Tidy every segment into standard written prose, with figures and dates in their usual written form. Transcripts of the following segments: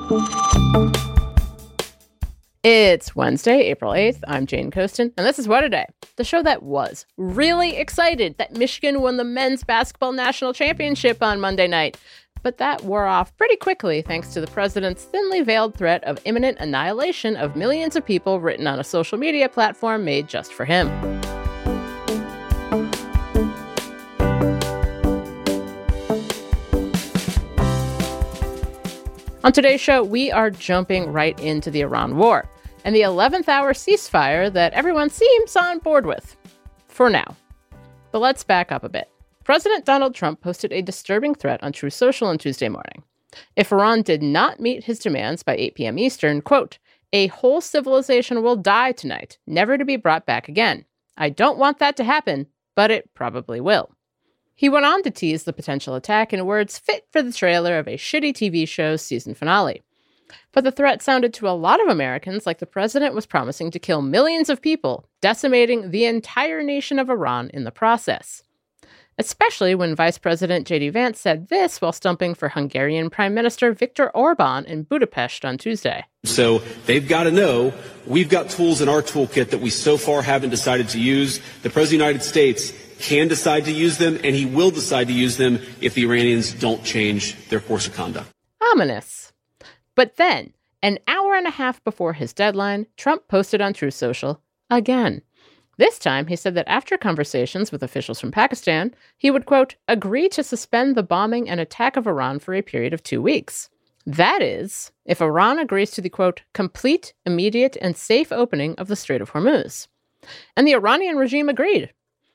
It's Wednesday, April 8th. I'm Jane Coaston, and this is What A Day, the show that was really excited that Michigan won the men's basketball national championship on Monday night. But that wore off pretty quickly thanks to the president's thinly veiled threat of imminent annihilation of millions of people written on a social media platform made just for him. On today's show, we are jumping right into the Iran war and the 11th hour ceasefire that everyone seems on board with. For now. But let's back up a bit. President Donald Trump posted a disturbing threat on Truth Social on Tuesday morning. If Iran did not meet his demands by 8 p.m. Eastern, quote, "A whole civilization will die tonight, never to be brought back again. I don't want that to happen, but it probably will." He went on to tease the potential attack in words fit for the trailer of a shitty TV show's season finale. But the threat sounded to a lot of Americans like the president was promising to kill millions of people, decimating the entire nation of Iran in the process. Especially when Vice President J.D. Vance said this while stumping for Hungarian Prime Minister Viktor Orban in Budapest on Tuesday. So they've got to know we've got tools in our toolkit that we so far haven't decided to use. The President of the United States can decide to use them, and he will decide to use them if the Iranians don't change their course of conduct. Ominous. But then, an hour and a half before his deadline, Trump posted on Truth Social again. This time, he said that after conversations with officials from Pakistan, he would, quote, agree to suspend the bombing and attack of Iran for a period of 2 weeks. That is, if Iran agrees to the, quote, complete, immediate, and safe opening of the Strait of Hormuz. And the Iranian regime agreed.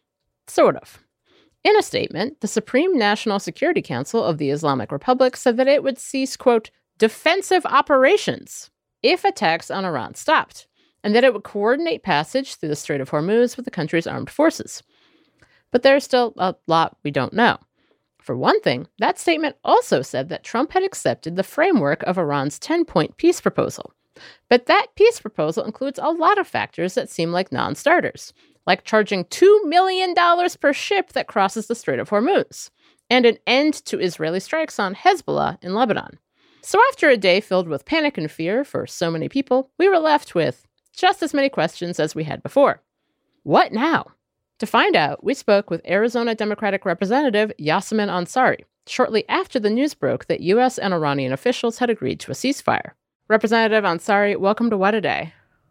Sort of. In a statement, the Supreme National Security Council of the Islamic Republic said that it would cease, quote, defensive operations if attacks on Iran stopped, and that it would coordinate passage through the Strait of Hormuz with the country's armed forces. But there's still a lot we don't know. For one thing, that statement also said that Trump had accepted the framework of Iran's 10-point peace proposal. But that peace proposal includes a lot of factors that seem like non-starters, like charging $2 million per ship that crosses the Strait of Hormuz, and an end to Israeli strikes on Hezbollah in Lebanon. So after a day filled with panic and fear for so many people, we were left with just as many questions as we had before. What now? To find out, we spoke with Arizona Democratic Representative Yasamin Ansari shortly after the news broke that U.S. and Iranian officials had agreed to a ceasefire. Representative Ansari, welcome to What A Day.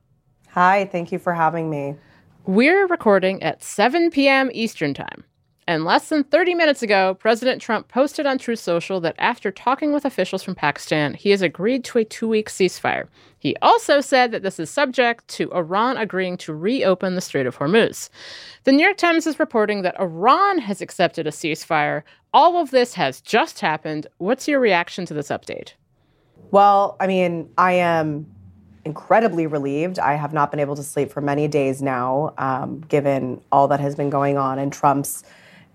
Hi, thank you for having me. We're recording at 7 p.m. Eastern Time. And less than 30 minutes ago, President Trump posted on Truth Social that after talking with officials from Pakistan, he has agreed to a 2-week ceasefire. He also said that this is subject to Iran agreeing to reopen the Strait of Hormuz. The New York Times is reporting that Iran has accepted a ceasefire. All of this has just happened. What's your reaction to this update? Well, I mean, I am incredibly relieved. I have not been able to sleep for many days now, given all that has been going on and Trump's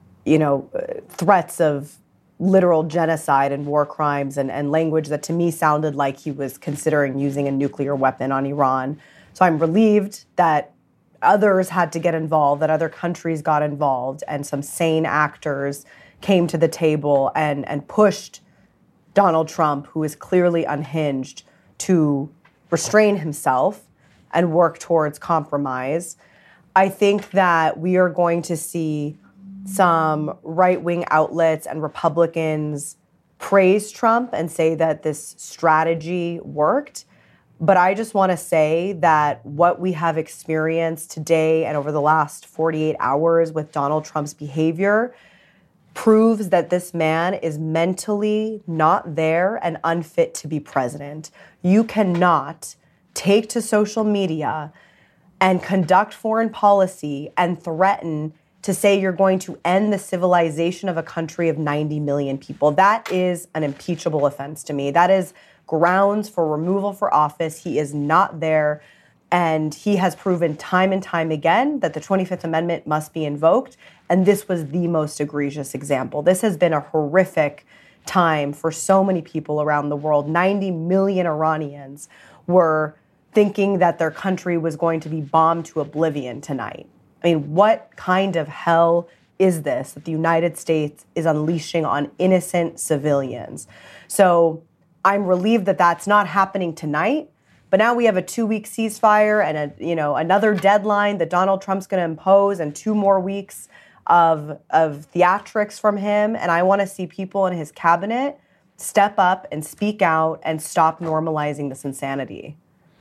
threats of literal genocide and war crimes and language that to me sounded like he was considering using a nuclear weapon on Iran. So I'm relieved that others had to get involved, that other countries got involved, and some sane actors came to the table and pushed Donald Trump, who is clearly unhinged, to restrain himself and work towards compromise. I think that we are going to see some right-wing outlets and Republicans praise Trump and say that this strategy worked. But I just want to say that what we have experienced today and over the last 48 hours with Donald Trump's behavior proves that this man is mentally not there and unfit to be president. You cannot take to social media and conduct foreign policy and threaten to say you're going to end the civilization of a country of 90 million people. That is an impeachable offense to me. That is grounds for removal for office. He is not there. And he has proven time and time again that the 25th Amendment must be invoked. And this was the most egregious example. This has been a horrific time for so many people around the world. 90 million Iranians were thinking that their country was going to be bombed to oblivion tonight. I mean, what kind of hell is this that the United States is unleashing on innocent civilians? So I'm relieved that that's not happening tonight. But now we have a 2-week ceasefire and another deadline that Donald Trump's going to impose, and 2 more weeks of theatrics from him. And I want to see people in his cabinet step up and speak out and stop normalizing this insanity.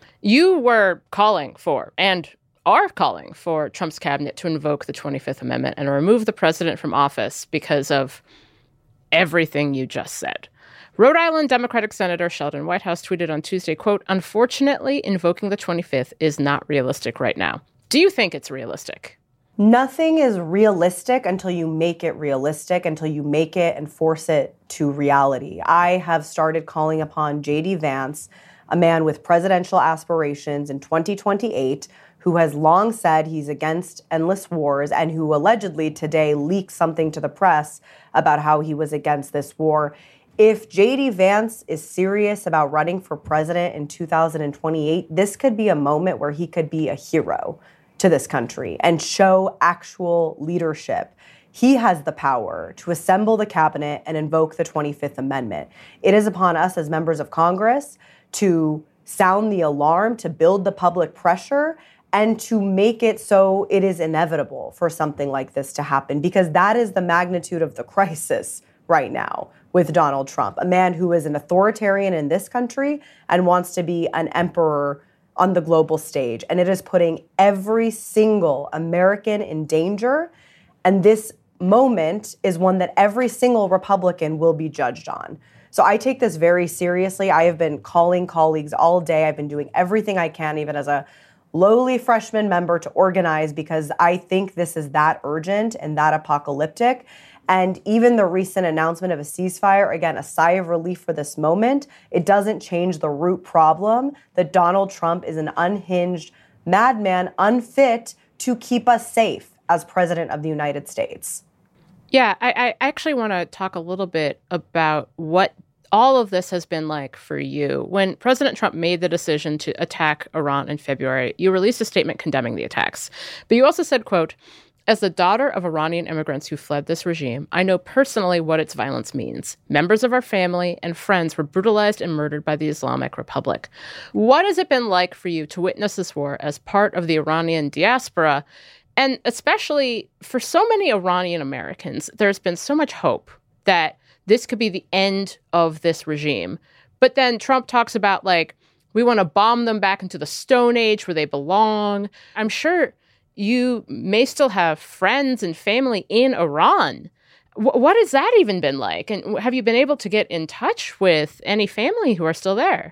You were calling for and are calling for Trump's cabinet to invoke the 25th Amendment and remove the president from office because of everything you just said. Rhode Island Democratic Senator Sheldon Whitehouse tweeted on Tuesday, quote, "Unfortunately, invoking the 25th is not realistic right now." Do you think it's realistic? Nothing is realistic until you make it realistic, until you make it and force it to reality. I have started calling upon J.D. Vance, a man with presidential aspirations in 2028, who has long said he's against endless wars and who allegedly today leaked something to the press about how he was against this war. If J.D. Vance is serious about running for president in 2028, this could be a moment where he could be a hero to this country and show actual leadership. He has the power to assemble the cabinet and invoke the 25th Amendment. It is upon us as members of Congress to sound the alarm, to build the public pressure, and to make it so it is inevitable for something like this to happen, because that is the magnitude of the crisis right now with Donald Trump, a man who is an authoritarian in this country and wants to be an emperor on the global stage. And it is putting every single American in danger. And this moment is one that every single Republican will be judged on. So I take this very seriously. I have been calling colleagues all day. I've been doing everything I can, even as a lowly freshman member, to organize, because I think this is that urgent and that apocalyptic. And even the recent announcement of a ceasefire, again, a sigh of relief for this moment, it doesn't change the root problem that Donald Trump is an unhinged madman, unfit to keep us safe as president of the United States. Yeah, I actually want to talk a little bit about what all of this has been like for you. When President Trump made the decision to attack Iran in February, you released a statement condemning the attacks. But you also said, quote, "As the daughter of Iranian immigrants who fled this regime, I know personally what its violence means. Members of our family and friends were brutalized and murdered by the Islamic Republic." What has it been like for you to witness this war as part of the Iranian diaspora? And especially for so many Iranian Americans, there's been so much hope that this could be the end of this regime. But then Trump talks about, like, we want to bomb them back into the Stone Age where they belong. I'm sure you may still have friends and family in Iran. What has that even been like? And have you been able to get in touch with any family who are still there?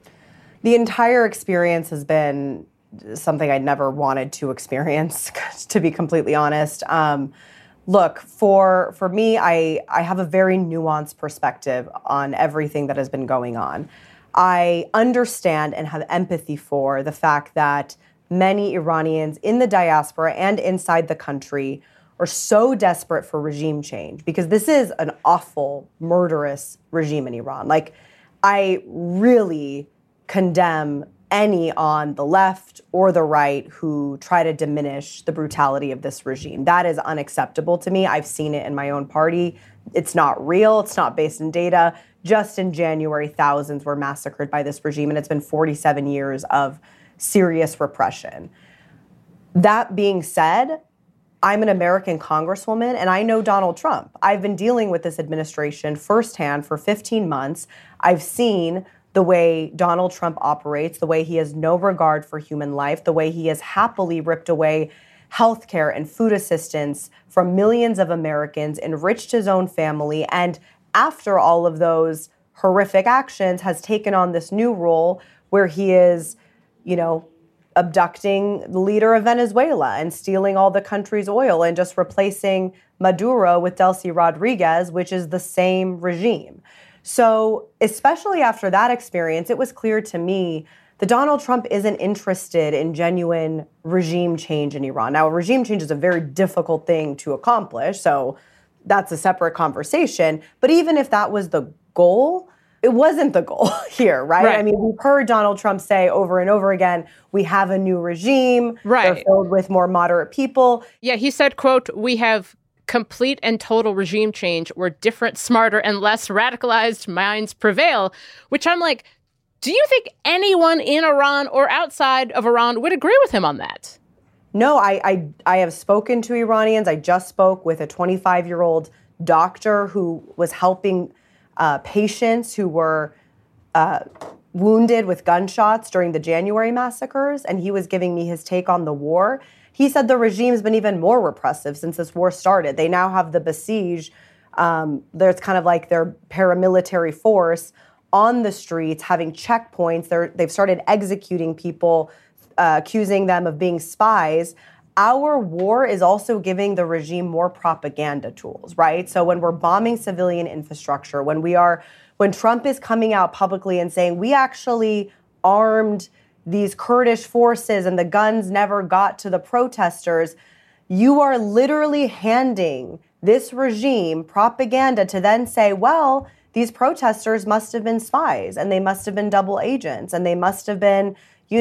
The entire experience has been something I never wanted to experience, to be completely honest. Look, for me, I have a very nuanced perspective on everything that has been going on. I understand and have empathy for the fact that many Iranians in the diaspora and inside the country are so desperate for regime change, because this is an awful, murderous regime in Iran. Like, I really condemn any on the left or the right who try to diminish the brutality of this regime. That is unacceptable to me. I've seen it in my own party. It's not real. It's not based in data. Just in January, thousands were massacred by this regime, and it's been 47 years of serious repression. That being said, I'm an American congresswoman, and I know Donald Trump. I've been dealing with this administration firsthand for 15 months. I've seen the way Donald Trump operates, the way he has no regard for human life, the way he has happily ripped away healthcare and food assistance from millions of Americans, enriched his own family, and after all of those horrific actions has taken on this new role where he is, abducting the leader of Venezuela and stealing all the country's oil and just replacing Maduro with Delcy Rodriguez, which is the same regime. So especially after that experience, it was clear to me that Donald Trump isn't interested in genuine regime change in Iran. Now, regime change is a very difficult thing to accomplish, so that's a separate conversation. But even if that was the goal, it wasn't the goal here, right? I mean, we've heard Donald Trump say over and over again, we have a new regime. They're filled with more moderate people. Yeah, he said, quote, "We have complete and total regime change where different, smarter, and less radicalized minds prevail, which I'm like, do you think anyone in Iran or outside of Iran would agree with him on that? No, I have spoken to Iranians. I just spoke with a 25-year-old doctor who was helping patients who were wounded with gunshots during the January massacres, and he was giving me his take on the war. He said the regime's been even more repressive since this war started. They now have the Basij, there's kind of like their paramilitary force on the streets, having checkpoints. They've started executing people, accusing them of being spies. Our war is also giving the regime more propaganda tools, right? So when we're bombing civilian infrastructure, when Trump is coming out publicly and saying, we actually armed these Kurdish forces and the guns never got to the protesters, you are literally handing this regime propaganda to then say, well, these protesters must have been spies and they must have been double agents and they must have been,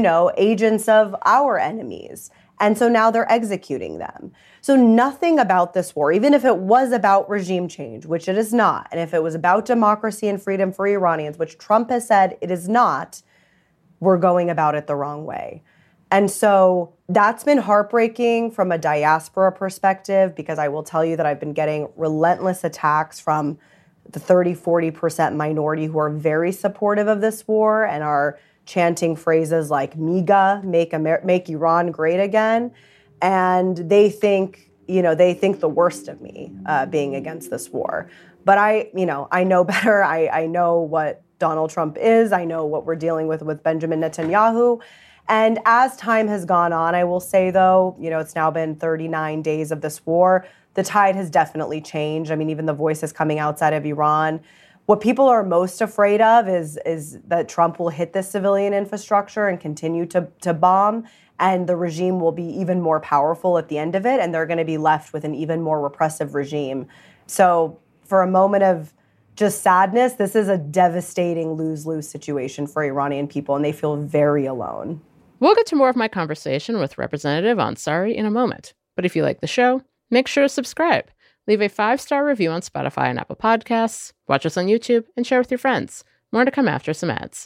agents of our enemies. And so now they're executing them. So nothing about this war, even if it was about regime change, which it is not, and if it was about democracy and freedom for Iranians, which Trump has said it is not, we're going about it the wrong way. And so that's been heartbreaking from a diaspora perspective, because I will tell you that I've been getting relentless attacks from the 30-40% minority who are very supportive of this war and are chanting phrases like MIGA, make Iran great again. And they think the worst of me being against this war. But I know better. I know what Donald Trump is. I know what we're dealing with Benjamin Netanyahu. And as time has gone on, I will say, though, it's now been 39 days of this war. The tide has definitely changed. I mean, even the voices coming outside of Iran. What people are most afraid of is that Trump will hit this civilian infrastructure and continue to bomb, and the regime will be even more powerful at the end of it, and they're going to be left with an even more repressive regime. So for a moment of just sadness, this is a devastating lose-lose situation for Iranian people, and they feel very alone. We'll get to more of my conversation with Representative Ansari in a moment. But if you like the show, make sure to subscribe. Leave a 5-star review on Spotify and Apple Podcasts, watch us on YouTube, and share with your friends. More to come after some ads.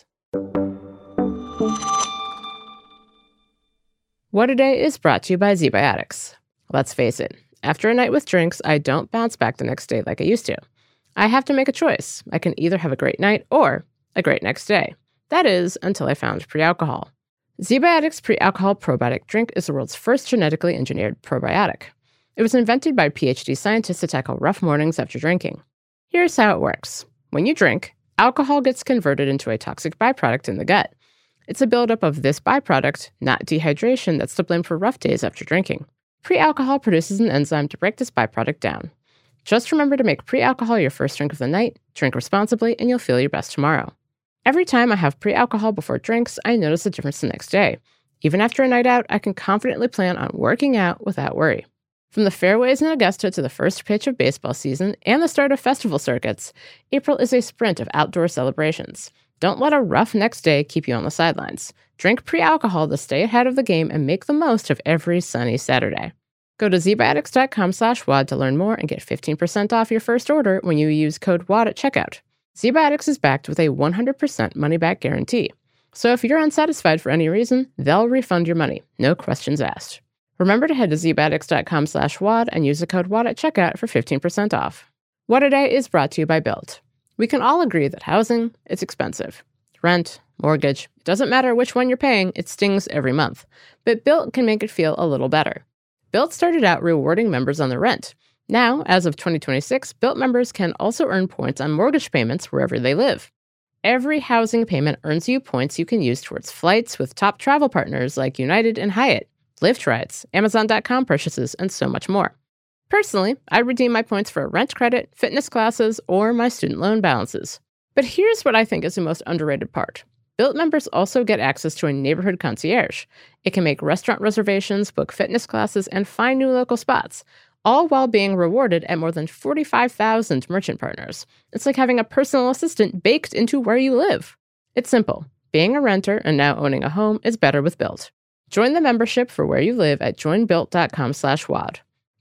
What a Day is brought to you by ZBiotics. Let's face it, after a night with drinks, I don't bounce back the next day like I used to. I have to make a choice. I can either have a great night or a great next day. That is, until I found pre-alcohol. ZBiotics Pre-Alcohol Probiotic Drink is the world's first genetically engineered probiotic. It was invented by PhD scientists to tackle rough mornings after drinking. Here's how it works. When you drink, alcohol gets converted into a toxic byproduct in the gut. It's a buildup of this byproduct, not dehydration, that's to blame for rough days after drinking. Pre-alcohol produces an enzyme to break this byproduct down. Just remember to make pre-alcohol your first drink of the night, drink responsibly, and you'll feel your best tomorrow. Every time I have pre-alcohol before drinks, I notice a difference the next day. Even after a night out, I can confidently plan on working out without worry. From the fairways in Augusta to the first pitch of baseball season and the start of festival circuits, April is a sprint of outdoor celebrations. Don't let a rough next day keep you on the sidelines. Drink pre-alcohol to stay ahead of the game and make the most of every sunny Saturday. Go to zbiotics.com/WAD to learn more and get 15% off your first order when you use code WAD at checkout. ZBiotics is backed with a 100% money-back guarantee. So if you're unsatisfied for any reason, they'll refund your money. No questions asked. Remember to head to zbiotics.com/WAD and use the code WAD at checkout for 15% off. What a Day is brought to you by Built. We can all agree that housing is expensive. Rent, mortgage, it doesn't matter which one you're paying, it stings every month. But Built can make it feel a little better. Built started out rewarding members on the rent. Now, as of 2026, Built members can also earn points on mortgage payments wherever they live. Every housing payment earns you points you can use towards flights with top travel partners like United and Hyatt, Lyft rides, Amazon.com purchases, and so much more. Personally, I redeem my points for rent credit, fitness classes, or my student loan balances. But here's what I think is the most underrated part. Built members also get access to a neighborhood concierge. It can make restaurant reservations, book fitness classes, and find new local spots, all while being rewarded at more than 45,000 merchant partners. It's like having a personal assistant baked into where you live. It's simple. Being a renter and now owning a home is better with Built. Join the membership for where you live at joinbuilt.com/WAD.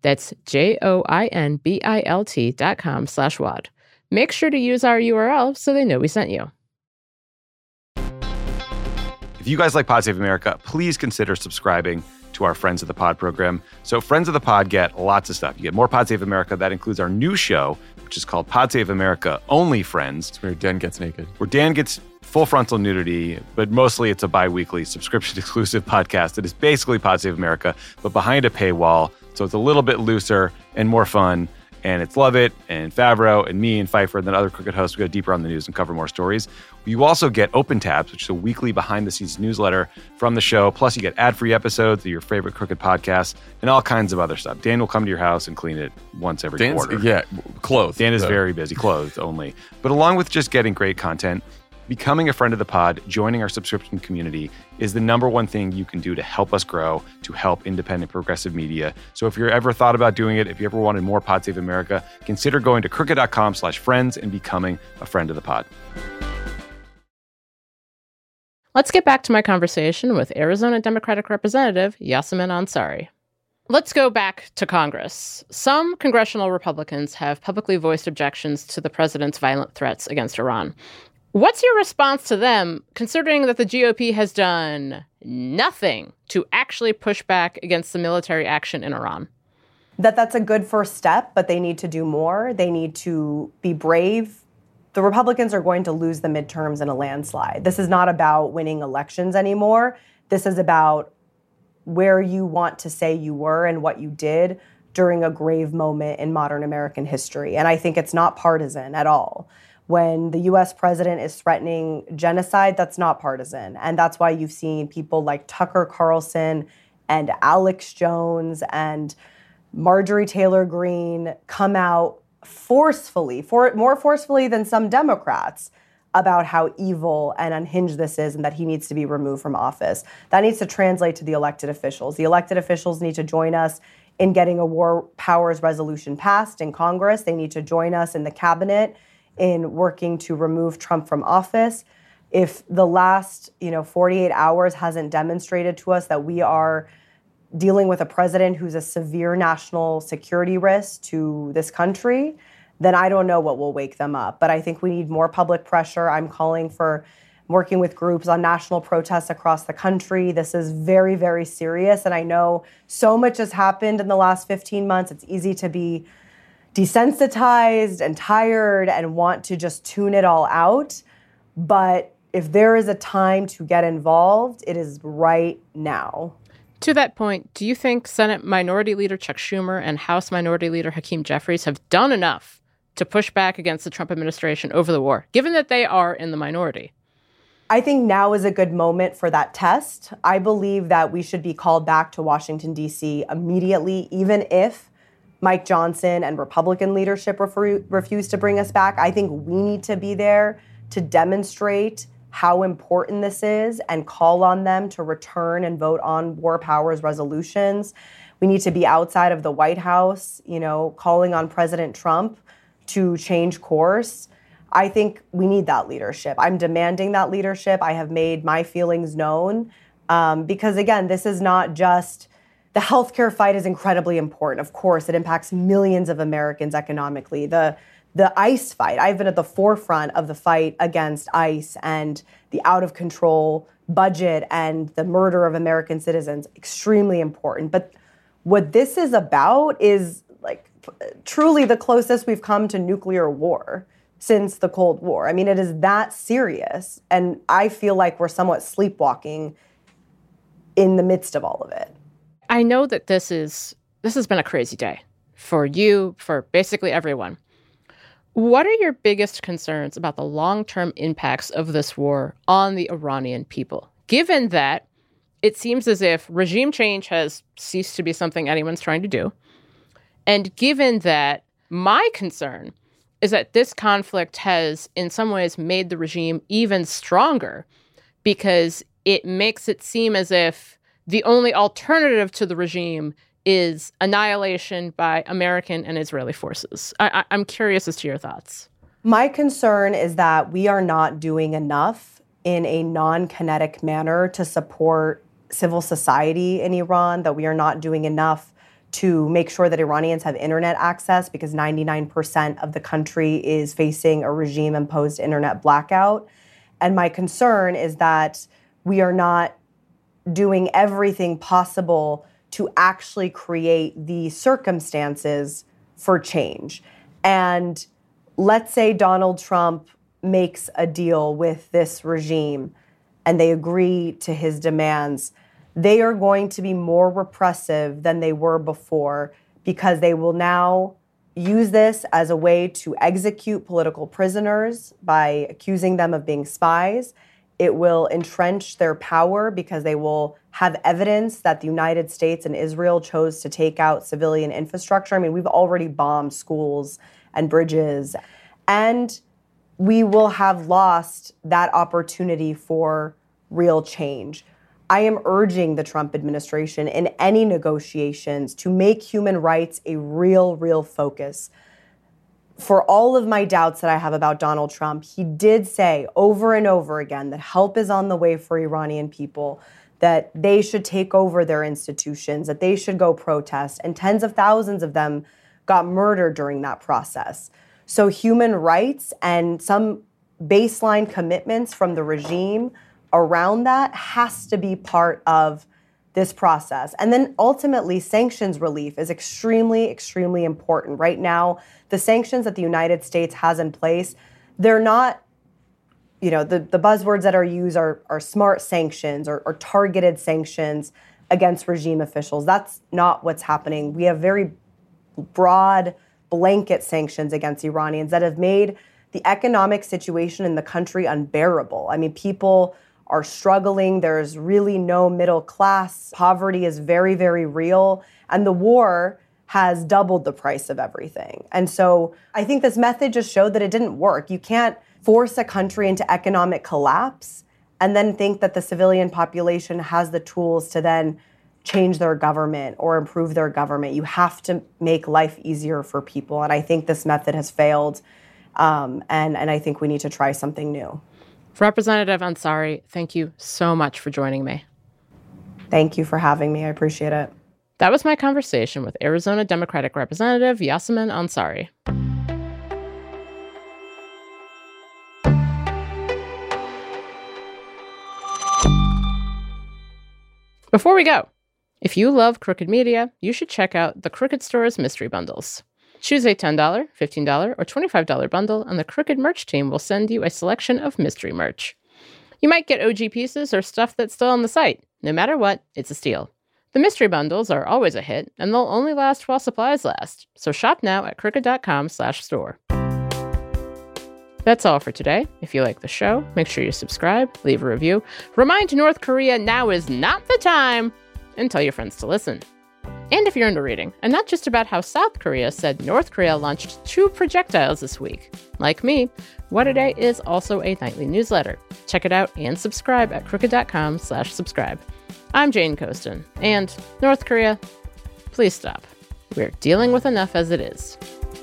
That's joinbilt.com/WAD. Make sure to use our URL so they know we sent you. If you guys like Pod Save America, please consider subscribing to our Friends of the Pod program. So Friends of the Pod get lots of stuff. You get more Pod Save America. That includes our new show, which is called Pod Save America Only Friends. It's where Dan gets naked. Where Dan gets full frontal nudity, but mostly it's a bi-weekly subscription-exclusive podcast that is basically Pod Save America, but behind a paywall. So it's a little bit looser and more fun. And it's Lovett and Favreau and me and Pfeiffer and then other Crooked hosts. We go deeper on the news and cover more stories. You also get Open Tabs, which is a weekly behind-the-scenes newsletter from the show. Plus, you get ad-free episodes of your favorite Crooked podcasts and all kinds of other stuff. Dan will come to your house and clean it once every quarter. Yeah, clothed. Dan is very busy, clothed only. But along with just getting great content, becoming a friend of the pod, joining our subscription community is the number one thing you can do to help us grow, to help independent progressive media. So if you're ever thought about doing it, if you ever wanted more Pod Save America, consider going to crooked.com/friends and becoming a friend of the pod. Let's get back to my conversation with Arizona Democratic Representative Yasamin Ansari. Let's go back to Congress. Some congressional Republicans have publicly voiced objections to the president's violent threats against Iran. What's your response to them, considering that the GOP has done nothing to actually push back against the military action in Iran? That's a good first step, but they need to do more. They need to be brave. The Republicans are going to lose the midterms in a landslide. This is not about winning elections anymore. This is about where you want to say you were and what you did during a grave moment in modern American history. And I think it's not partisan at all. When the US president is threatening genocide, that's not partisan. And that's why you've seen people like Tucker Carlson and Alex Jones and Marjorie Taylor Greene come out forcefully, more forcefully than some Democrats, about how evil and unhinged this is and that he needs to be removed from office. That needs to translate to the elected officials. The elected officials need to join us in getting a war powers resolution passed in Congress. They need to join us in the cabinet in working to remove Trump from office. If the last 48 hours hasn't demonstrated to us that we are dealing with a president who's a severe national security risk to this country, then I don't know what will wake them up. But I think we need more public pressure. I'm calling for working with groups on national protests across the country. This is very, very serious. And I know so much has happened in the last 15 months. It's easy to be desensitized and tired and want to just tune it all out. But if there is a time to get involved, it is right now. To that point, do you think Senate Minority Leader Chuck Schumer and House Minority Leader Hakeem Jeffries have done enough to push back against the Trump administration over the war, given that they are in the minority? I think now is a good moment for that test. I believe that we should be called back to Washington, D.C. immediately, even if Mike Johnson and Republican leadership refuse to bring us back. I think we need to be there to demonstrate how important this is and call on them to return and vote on war powers resolutions. We need to be outside of the White House, calling on President Trump to change course. I think we need that leadership. I'm demanding that leadership. I have made my feelings known because, again, this is not just the healthcare fight is incredibly important. Of course, it impacts millions of Americans economically. The ICE fight, I've been at the forefront of the fight against ICE and the out-of-control budget and the murder of American citizens, extremely important. But what this is about is truly the closest we've come to nuclear war since the Cold War. I mean, it is that serious. And I feel like we're somewhat sleepwalking in the midst of all of it. I know that this has been a crazy day for you, for basically everyone. What are your biggest concerns about the long-term impacts of this war on the Iranian people, given that it seems as if regime change has ceased to be something anyone's trying to do, and given that my concern is that this conflict has in some ways made the regime even stronger because it makes it seem as if the only alternative to the regime is annihilation by American and Israeli forces. I'm curious as to your thoughts. My concern is that we are not doing enough in a non-kinetic manner to support civil society in Iran, that we are not doing enough to make sure that Iranians have internet access because 99% of the country is facing a regime-imposed internet blackout. And my concern is that we are not doing everything possible to actually create the circumstances for change. And let's say Donald Trump makes a deal with this regime and they agree to his demands. They are going to be more repressive than they were before because they will now use this as a way to execute political prisoners by accusing them of being spies. It will entrench their power because they will have evidence that the United States and Israel chose to take out civilian infrastructure. I mean, we've already bombed schools and bridges, and we will have lost that opportunity for real change. I am urging the Trump administration in any negotiations to make human rights a real focus. For all of my doubts that I have about Donald Trump, he did say over and over again that help is on the way for Iranian people, that they should take over their institutions, that they should go protest, and tens of thousands of them got murdered during that process. So human rights and some baseline commitments from the regime around that has to be part of this process. And then ultimately, sanctions relief is extremely important. Right now, the sanctions that the United States has in place, they're not, the buzzwords that are used are smart sanctions or targeted sanctions against regime officials. That's not what's happening. We have very broad blanket sanctions against Iranians that have made the economic situation in the country unbearable. I mean, people are struggling. There's really no middle class. Poverty is very real. And the war has doubled the price of everything. And so I think this method just showed that it didn't work. You can't force a country into economic collapse and then think that the civilian population has the tools to then change their government or improve their government. You have to make life easier for people. And I think this method has failed. And I think we need to try something new. Representative Ansari, thank you so much for joining me. Thank you for having me. I appreciate it. That was my conversation with Arizona Democratic Representative Yasamin Ansari. Before we go, if you love Crooked Media, you should check out the Crooked Store's mystery bundles. Choose a $10, $15, or $25 bundle, and the Crooked merch team will send you a selection of mystery merch. You might get OG pieces or stuff that's still on the site. No matter what, it's a steal. The mystery bundles are always a hit, and they'll only last while supplies last. So shop now at crooked.com/store. That's all for today. If you like the show, make sure you subscribe, leave a review. Remind North Korea now is not the time, and tell your friends to listen. And if you're into reading, and not just about how South Korea said North Korea launched 2 projectiles this week. Like me, What A Day is also a nightly newsletter. Check it out and subscribe at crooked.com/subscribe. I'm Jane Coaston, and North Korea, please stop. We're dealing with enough as it is.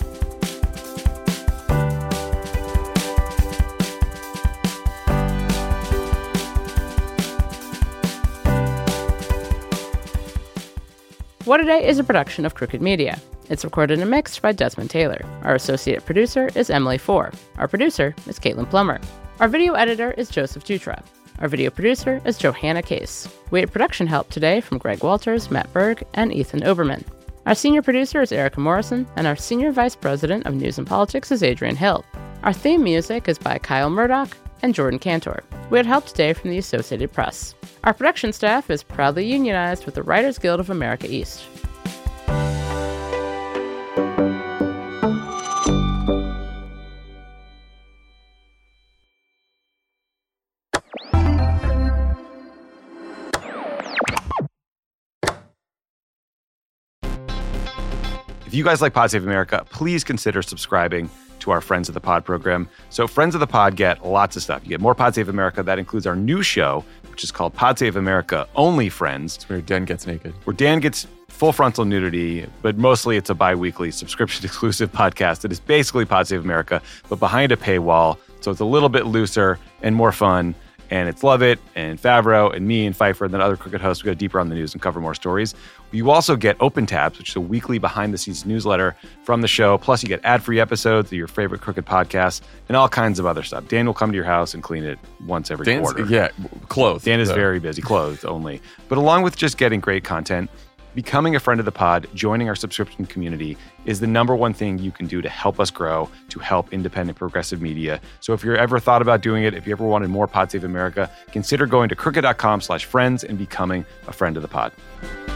What A Day is a production of Crooked Media. It's recorded and mixed by Desmond Taylor. Our associate producer is Emily Four. Our producer is Caitlin Plummer. Our video editor is Joseph Dutra. Our video producer is Johanna Case. We had production help today from Greg Walters, Matt Berg, and Ethan Oberman. Our senior producer is Erica Morrison, and our senior vice president of news and politics is Adrian Hill. Our theme music is by Kyle Murdoch and Jordan Cantor. We had help today from the Associated Press. Our production staff is proudly unionized with the Writers Guild of America East. If you guys like Pod Save America, please consider subscribing to our Friends of the Pod program. So Friends of the Pod get lots of stuff. You get more Pod Save America. That includes our new show, which is called Pod Save America Only Friends. It's where Dan gets naked. Where Dan gets full frontal nudity, but mostly it's a bi-weekly subscription-exclusive podcast that is basically Pod Save America, but behind a paywall. So it's a little bit looser and more fun. And it's Lovett and Favreau and me and Pfeiffer and then other Crooked hosts. We go deeper on the news and cover more stories. You also get Open Tabs, which is a weekly behind-the-scenes newsletter from the show. Plus, you get ad-free episodes of your favorite Crooked podcasts and all kinds of other stuff. Dan will come to your house and clean it once every quarter. Yeah, clothed. Dan is very busy, clothed only. But along with just getting great content, becoming a friend of the pod, joining our subscription community is the number one thing you can do to help us grow, to help independent progressive media. So if you're ever thought about doing it, if you ever wanted more Pod Save America, consider going to crooked.com/friends and becoming a friend of the pod.